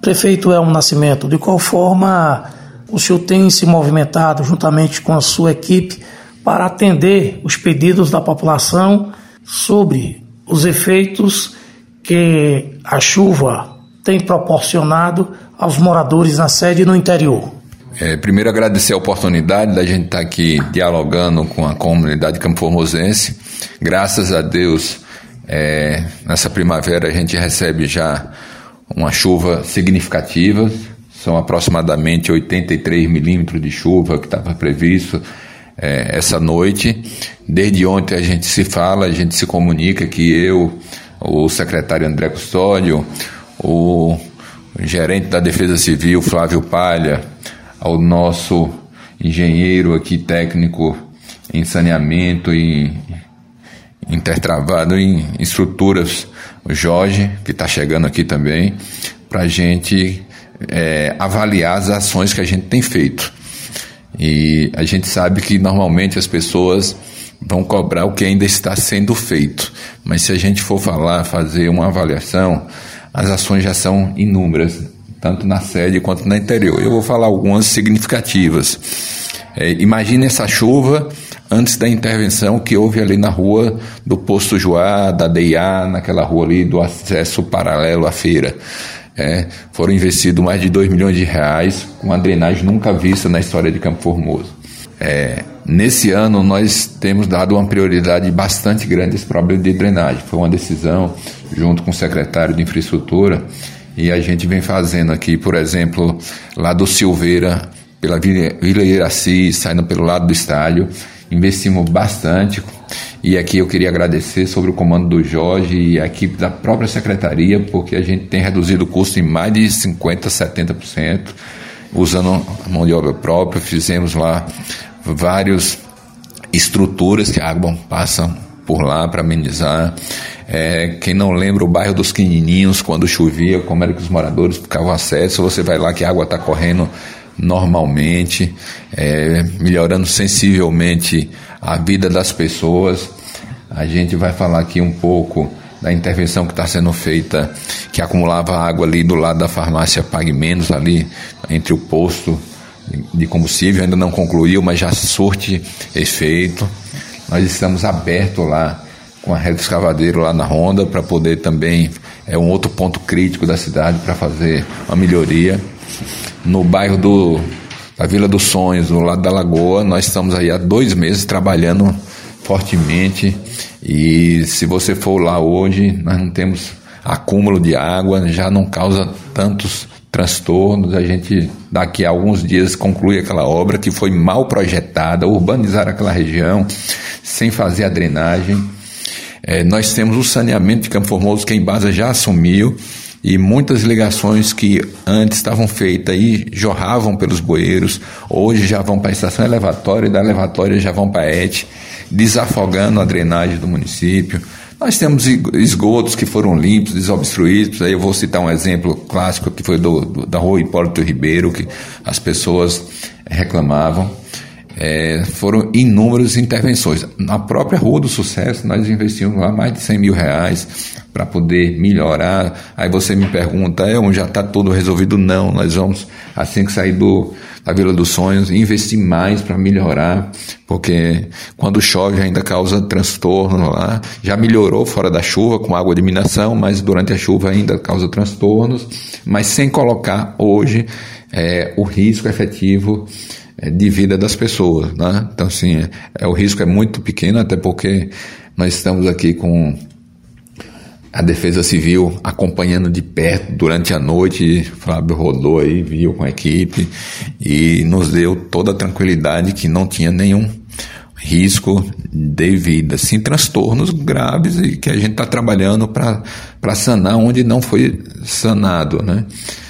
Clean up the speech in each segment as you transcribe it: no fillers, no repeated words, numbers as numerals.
Prefeito Elmo Nascimento, de qual forma o senhor tem se movimentado juntamente com a sua equipe para atender os pedidos da população sobre os efeitos que a chuva tem proporcionado aos moradores na sede e no interior? Primeiro, agradecer a oportunidade da gente estar aqui dialogando com a comunidade campoformosense. Graças a Deus, nessa primavera a gente recebe já uma chuva significativa. São aproximadamente 83 milímetros de chuva que estava previsto essa noite. Desde ontem a gente se fala, a gente se comunica, que eu, o secretário André Custódio, o gerente da Defesa Civil, Flávio Palha, ao nosso engenheiro aqui técnico em saneamento e intertravado em estruturas, o Jorge, que está chegando aqui também, para a gente avaliar as ações que a gente tem feito. E a gente sabe que normalmente as pessoas vão cobrar o que ainda está sendo feito, mas se a gente for fazer uma avaliação, as ações já são inúmeras, tanto na sede quanto no interior. Eu vou falar algumas significativas. Imagine essa chuva antes da intervenção que houve ali na rua do Posto Joá, da DIA, naquela rua ali do acesso paralelo à feira. Foram investidos mais de 2 milhões de reais com uma drenagem nunca vista na história de Campo Formoso. Nesse ano nós temos dado uma prioridade bastante grande a esse problema de drenagem. Foi uma decisão junto com o secretário de Infraestrutura, e a gente vem fazendo aqui, por exemplo, lá do Silveira, pela Vila Iraci, saindo pelo lado do estádio, investimos bastante. E aqui eu queria agradecer sobre o comando do Jorge e a equipe da própria secretaria, porque a gente tem reduzido o custo em mais de 50%, 70%, usando a mão de obra própria. Fizemos lá várias estruturas que a água passa por lá para amenizar. Quem não lembra o bairro dos Quinininhos, quando chovia, como era que os moradores ficavam acesso, você vai lá que a água está correndo normalmente, melhorando sensivelmente a vida das pessoas. A gente vai falar aqui um pouco da intervenção que está sendo feita, que acumulava água ali do lado da farmácia Pague Menos, ali entre o posto de combustível. Ainda não concluiu, mas já surte efeito. Nós estamos abertos lá com a rede escavadeiro lá na Ronda, para poder também, um outro ponto crítico da cidade, para fazer uma melhoria. No bairro da Vila dos Sonhos, do lado da Lagoa, nós estamos aí há 2 meses trabalhando fortemente, e se você for lá hoje, nós não temos acúmulo de água, já não causa tantos transtornos. A gente daqui a alguns dias conclui aquela obra que foi mal projetada, urbanizar aquela região sem fazer a drenagem. Nós temos o saneamento de Campo Formoso, que a Embasa já assumiu, e muitas ligações que antes estavam feitas e jorravam pelos bueiros, hoje já vão para a estação elevatória, e da elevatória já vão para a ET, desafogando a drenagem do município. Nós temos esgotos que foram limpos, desobstruídos. Aí eu vou citar um exemplo clássico, que foi da rua Hipólito Ribeiro, que as pessoas reclamavam. Foram inúmeras intervenções. Na própria Rua do Sucesso, nós investimos lá mais de 100 mil reais para poder melhorar. Aí você me pergunta, já está tudo resolvido? Não, nós vamos, assim que sair da Vila dos Sonhos, investir mais para melhorar, porque quando chove ainda causa transtorno lá. Já melhorou fora da chuva com água de minação, mas durante a chuva ainda causa transtornos, mas sem colocar hoje o risco efetivo de vida das pessoas, né? Então, assim, o risco é muito pequeno, até porque nós estamos aqui com a Defesa Civil acompanhando de perto durante a noite. Fábio rodou aí, viu com a equipe e nos deu toda a tranquilidade que não tinha nenhum risco de vida, sim, transtornos graves, e que a gente está trabalhando para sanar onde não foi sanado, né?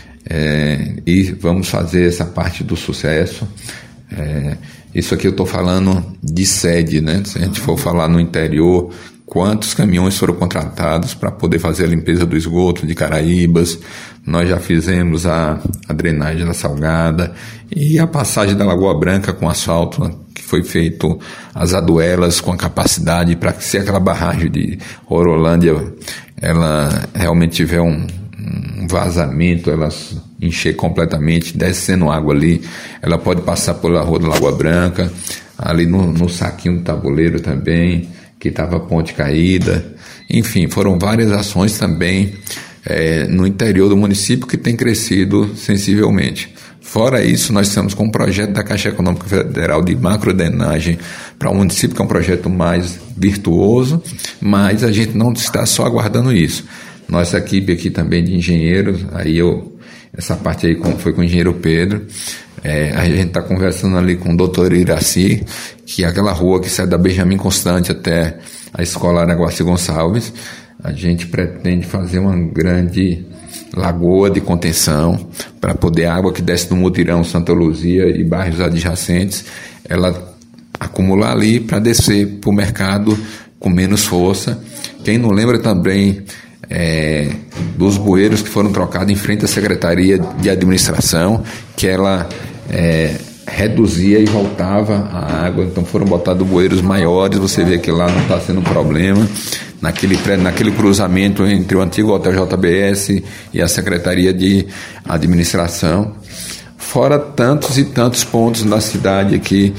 E vamos fazer essa parte do sucesso. Isso aqui eu estou falando de sede, né? Se a gente for falar no interior, quantos caminhões foram contratados para poder fazer a limpeza do esgoto de Caraíbas. Nós já fizemos a drenagem da Salgada e a passagem da Lagoa Branca com asfalto, né? Que foi feito as aduelas com a capacidade para que, se aquela barragem de Horolândia ela realmente tiver um vazamento, ela encher completamente, descendo água ali. Ela pode passar pela Rua da Lagoa Branca, ali no saquinho do tabuleiro também, que estava a ponte caída. Enfim, foram várias ações também no interior do município que tem crescido sensivelmente. Fora isso, nós estamos com um projeto da Caixa Econômica Federal de macrodrenagem para o município, que é um projeto mais virtuoso, mas a gente não está só aguardando isso. Nossa equipe aqui também de engenheiros, essa parte aí foi com o engenheiro Pedro, a gente está conversando ali com o doutor Iraci, que é aquela rua que sai da Benjamin Constante até a escola Araguaci Gonçalves. A gente pretende fazer uma grande lagoa de contenção para poder a água que desce do Mutirão, Santa Luzia e bairros adjacentes, ela acumular ali para descer para o mercado com menos força. Quem não lembra também dos bueiros que foram trocados em frente à Secretaria de Administração, que ela reduzia e voltava a água, então foram botados bueiros maiores. Você vê que lá não está sendo um problema. Naquele cruzamento entre o antigo Hotel JBS e a Secretaria de Administração, fora tantos e tantos pontos na cidade aqui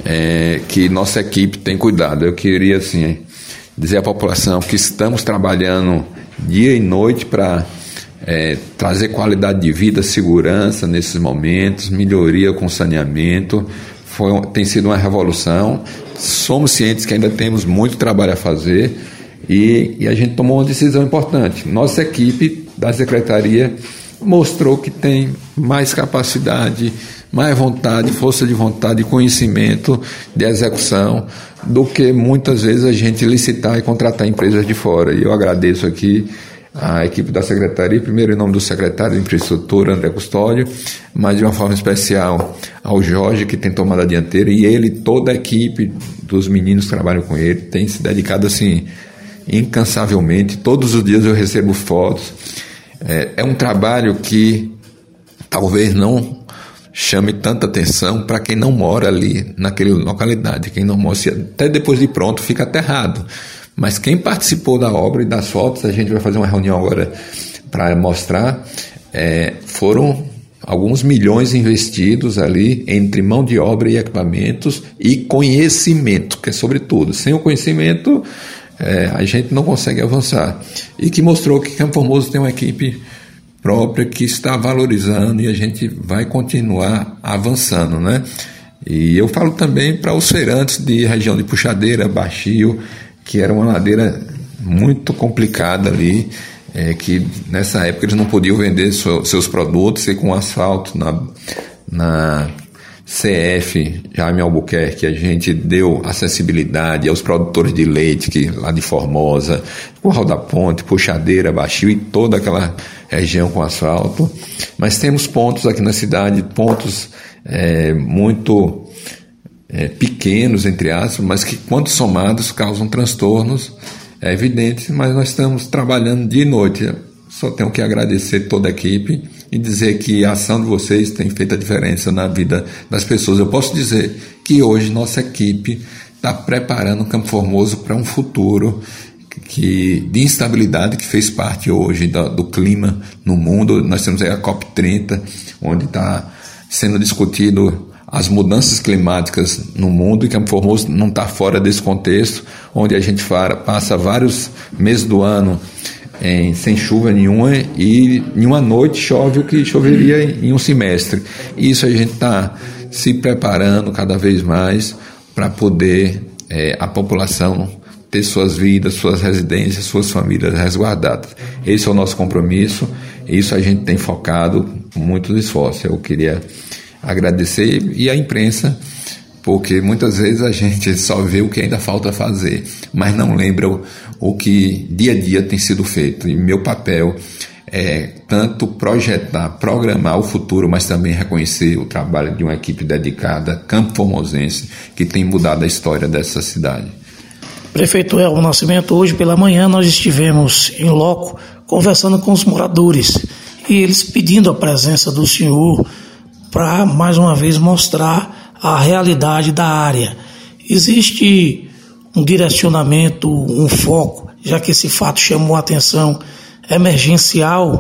que nossa equipe tem cuidado. Eu queria assim dizer à população que estamos trabalhando dia e noite para trazer qualidade de vida, segurança nesses momentos, melhoria com saneamento. Tem sido uma revolução. Somos cientes que ainda temos muito trabalho a fazer. E a gente tomou uma decisão importante. Nossa equipe da Secretaria mostrou que tem mais capacidade, mais vontade, força de vontade, conhecimento de execução do que muitas vezes a gente licitar e contratar empresas de fora. E eu agradeço aqui a equipe da Secretaria, primeiro em nome do secretário de Infraestrutura, André Custódio, mas de uma forma especial ao Jorge, que tem tomado a dianteira, e ele, toda a equipe dos meninos que trabalham com ele, tem se dedicado assim incansavelmente. Todos os dias eu recebo fotos. É um trabalho que talvez não chame tanta atenção para quem não mora ali naquela localidade. Quem não mora, até depois de pronto, fica aterrado. Mas quem participou da obra e das fotos, a gente vai fazer uma reunião agora para mostrar, foram alguns milhões investidos ali entre mão de obra e equipamentos e conhecimento, que é sobretudo. Sem o conhecimento, a gente não consegue avançar. E que mostrou que Campo Formoso tem uma equipe própria que está valorizando, e a gente vai continuar avançando, né? E eu falo também para os feirantes de região de Puxadeira, Baixio, que era uma ladeira muito complicada ali, que nessa época eles não podiam vender seus produtos, e com asfalto na CF Jaime Albuquerque a gente deu acessibilidade aos produtores de leite, que lá de Formosa, Curral da Ponte, Puxadeira, Baixio e toda aquela região com asfalto. Mas temos pontos aqui na cidade, pontos muito pequenos, entre aspas, mas que quando somados causam transtornos evidentes. Mas nós estamos trabalhando dia e noite. Só tenho que agradecer toda a equipe e dizer que a ação de vocês tem feito a diferença na vida das pessoas. Eu posso dizer que hoje nossa equipe está preparando o Campo Formoso para um futuro de instabilidade que fez parte hoje do clima no mundo. Nós temos aí a COP30, onde está sendo discutido as mudanças climáticas no mundo, e Campo Formoso não está fora desse contexto, onde a gente passa vários meses do ano sem chuva nenhuma, e em uma noite chove o que choveria em um semestre. E isso a gente está se preparando cada vez mais para poder a população ter suas vidas, suas residências, suas famílias resguardadas. Esse é o nosso compromisso, e isso a gente tem focado com muitos esforços. Eu queria agradecer, e a imprensa, porque muitas vezes a gente só vê o que ainda falta fazer, mas não lembra o que dia a dia tem sido feito. E meu papel é tanto projetar, programar o futuro, mas também reconhecer o trabalho de uma equipe dedicada, campo formosense, que tem mudado a história dessa cidade. Prefeito Elmo Nascimento, hoje pela manhã nós estivemos em loco conversando com os moradores, e eles pedindo a presença do senhor para mais uma vez mostrar a realidade da área. Existe um direcionamento, um foco, já que esse fato chamou a atenção, emergencial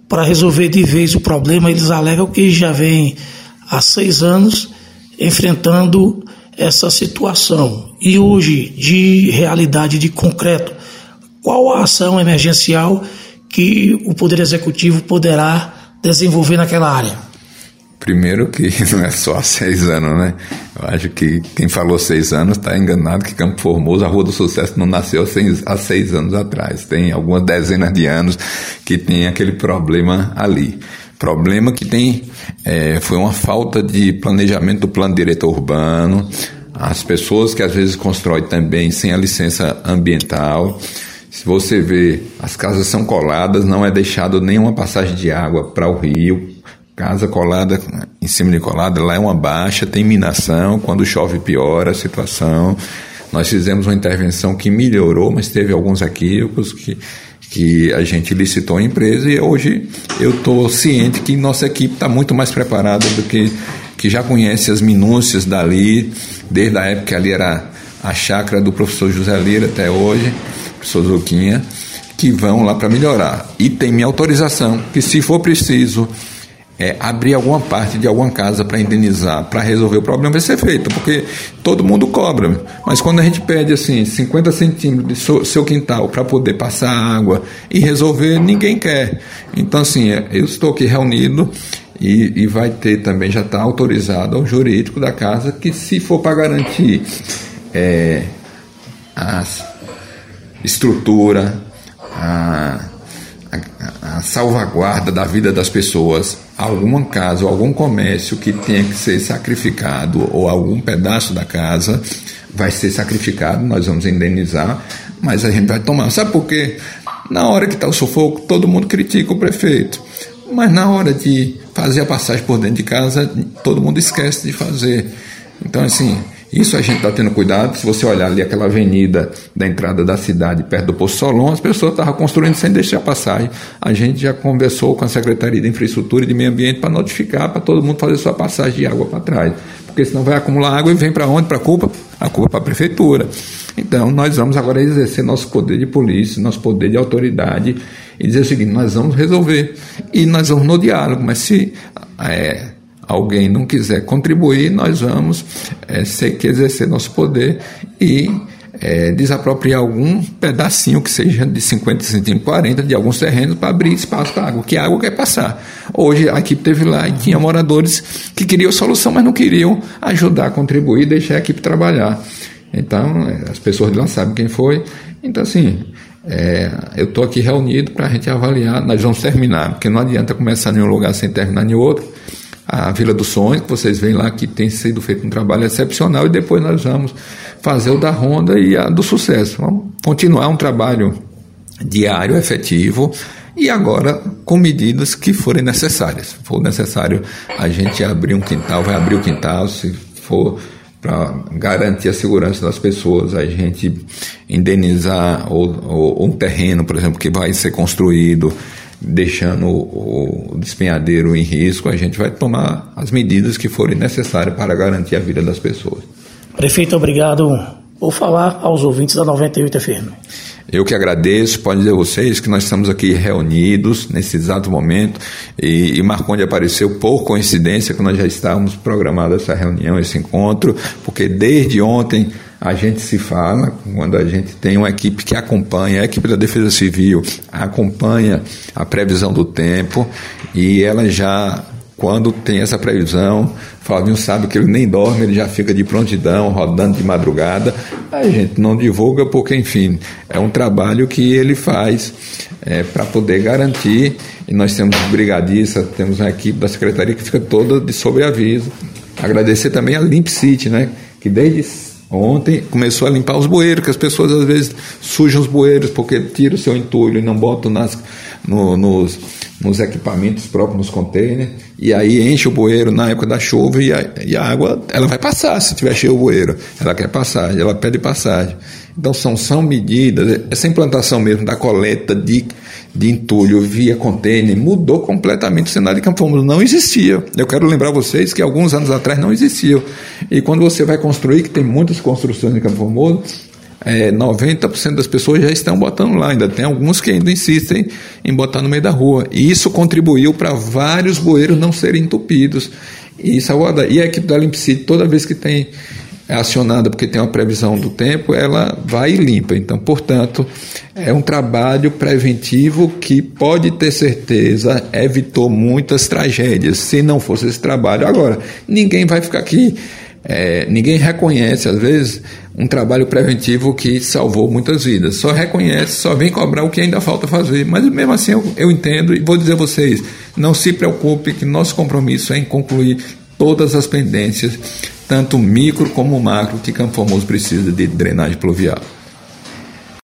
para resolver de vez o problema. Eles alegam que já vem há 6 anos enfrentando essa situação. E hoje, de realidade, de concreto, qual a ação emergencial que o Poder Executivo poderá desenvolver naquela área? Primeiro que não é só há 6 anos, né? Eu acho que quem falou 6 anos está enganado, que Campo Formoso, a Rua do Sucesso, não nasceu há 6 anos atrás. Tem algumas dezenas de anos que tem aquele problema ali. Problema que tem foi uma falta de planejamento do plano diretor urbano, as pessoas que às vezes constroem também sem a licença ambiental. Se você vê, as casas são coladas, não é deixado nenhuma passagem de água para o rio. Casa colada, em cima de colada, lá é uma baixa, tem minação, quando chove piora a situação. Nós fizemos uma intervenção que melhorou, mas teve alguns equívocos que a gente licitou a empresa, e hoje eu estou ciente que nossa equipe está muito mais preparada do que já conhece as minúcias dali, desde a época que ali era a chácara do professor José Lira até hoje, professor Zuquinha, que vão lá para melhorar. E tem minha autorização, que se for preciso abrir alguma parte de alguma casa para indenizar, para resolver o problema, vai ser feito, porque todo mundo cobra. Mas quando a gente pede assim 50 centímetros do seu quintal para poder passar água e resolver, ninguém quer. Então assim, eu estou aqui reunido e vai ter também, já está autorizado ao jurídico da casa, que se for para garantir a estrutura, a salvaguarda da vida das pessoas, alguma casa ou algum comércio que tenha que ser sacrificado, ou algum pedaço da casa vai ser sacrificado, nós vamos indenizar, mas a gente vai tomar. Sabe por quê? Na hora que está o sufoco, todo mundo critica o prefeito, mas na hora de fazer a passagem por dentro de casa, todo mundo esquece de fazer. Então assim, isso a gente está tendo cuidado. Se você olhar ali aquela avenida da entrada da cidade, perto do Poço Solon, as pessoas estavam construindo sem deixar passagem. A gente já conversou com a Secretaria de Infraestrutura e de Meio Ambiente para notificar, para todo mundo fazer sua passagem de água para trás. Porque senão vai acumular água e vem para onde? Para a culpa? A culpa para a Prefeitura. Então, nós vamos agora exercer nosso poder de polícia, nosso poder de autoridade e dizer o seguinte: nós vamos resolver. E nós vamos no diálogo, mas se alguém não quiser contribuir, nós vamos ter que exercer nosso poder e desapropriar algum pedacinho que seja de 50 centímetros, 40 de alguns terrenos para abrir espaço para a água, que a água quer passar. Hoje a equipe esteve lá e tinha moradores que queriam solução, mas não queriam ajudar, contribuir, deixar a equipe trabalhar. Então, as pessoas de lá sabem quem foi. Então, assim, eu estou aqui reunido para a gente avaliar. Nós vamos terminar, porque não adianta começar em um lugar sem terminar em outro. A Vila do Sonho, que vocês veem lá, que tem sido feito um trabalho excepcional, e depois nós vamos fazer o da Ronda e a do Sucesso. Vamos continuar um trabalho diário, efetivo, e agora com medidas que forem necessárias. Se for necessário a gente abrir um quintal, vai abrir o quintal. Se for para garantir a segurança das pessoas, a gente indenizar um terreno, por exemplo, que vai ser construído, deixando o despenhadeiro em risco, a gente vai tomar as medidas que forem necessárias para garantir a vida das pessoas. Prefeito, obrigado por falar aos ouvintes da 98 FM. Eu que agradeço, pode dizer a vocês que nós estamos aqui reunidos nesse exato momento, e Marconde apareceu por coincidência, que nós já estávamos programados essa reunião, esse encontro, porque desde ontem a gente se fala, quando a gente tem uma equipe que acompanha, a equipe da Defesa Civil acompanha a previsão do tempo, e ela já, quando tem essa previsão, Flavinho sabe que ele nem dorme, ele já fica de prontidão, rodando de madrugada. A gente não divulga porque, enfim, é um trabalho que ele faz para poder garantir, e nós temos brigadistas, temos uma equipe da Secretaria que fica toda de sobreaviso. Agradecer também a Limp City, né, que desde ontem começou a limpar os bueiros, que as pessoas às vezes sujam os bueiros porque tiram o seu entulho e não botam nos equipamentos próprios, nos containers, e aí enche o bueiro na época da chuva, e a água ela vai passar. Se tiver cheio o bueiro, ela quer passagem, ela pede passagem. Então são medidas. Essa implantação mesmo da coleta de entulho via container mudou completamente o cenário de Campo Formoso. Não existia. Eu quero lembrar vocês que alguns anos atrás não existia. E quando você vai construir, que tem muitas construções em Campo Formoso, 90% das pessoas já estão botando lá, ainda tem alguns que ainda insistem em botar no meio da rua, e isso contribuiu para vários bueiros não serem entupidos. E a equipe da Limpicid, toda vez que é acionada, porque tem uma previsão do tempo, ela vai e limpa. Então, portanto, é um trabalho preventivo que, pode ter certeza, evitou muitas tragédias, se não fosse esse trabalho. Agora, ninguém vai ficar aqui, ninguém reconhece, às vezes, um trabalho preventivo que salvou muitas vidas. Só reconhece, só vem cobrar o que ainda falta fazer. Mas, mesmo assim, eu entendo e vou dizer a vocês, não se preocupe que nosso compromisso é em concluir todas as pendências, tanto micro como macro, que Campo Formoso precisa de drenagem pluvial.